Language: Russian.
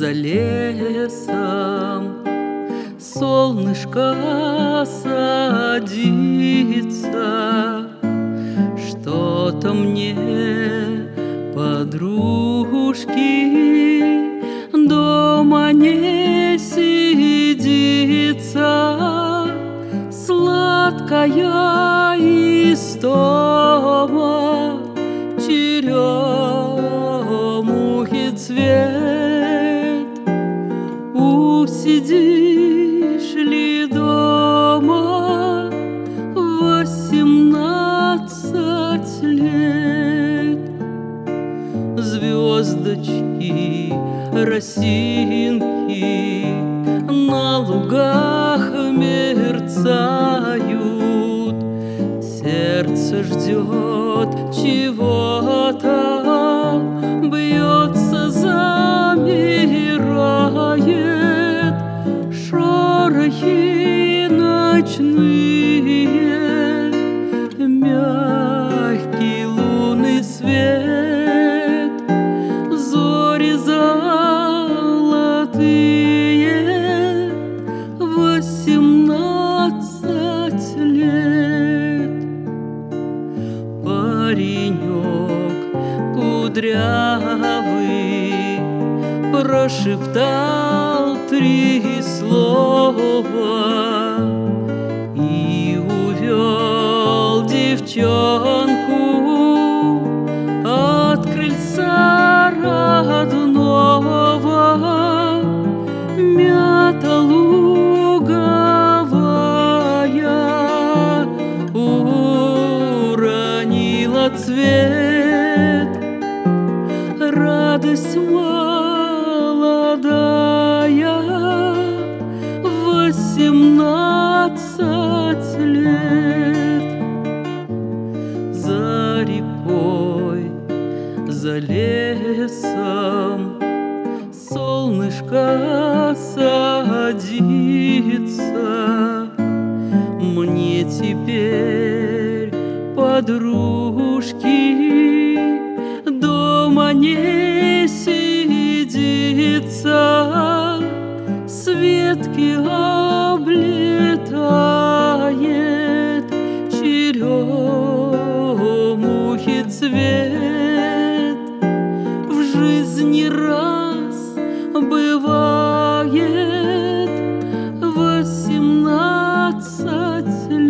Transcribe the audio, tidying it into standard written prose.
за лесом солнышко садится. Что-то мне, подружки, дома не сидится. Сладкая истома, черемухи цвет. Усидишь ли дома 18 лет? Звездочки, росинки на лугах мерцают. Сердце ждет чего-то, бьется, замирает. Шорохи ночные, мягкий лунный свет, зори золотые, 18 лет. Паренек кудрявый прошептал 3 слова и увел девчонку от крыльца родного. Мята луговая уронила цвет. Радость молодая, 18 лет. За рекой, за лесом солнышко садится. Мне теперь, подружки, дома не сидится. Светки облетает черемухи цвет. В жизни раз бывает 18 лет.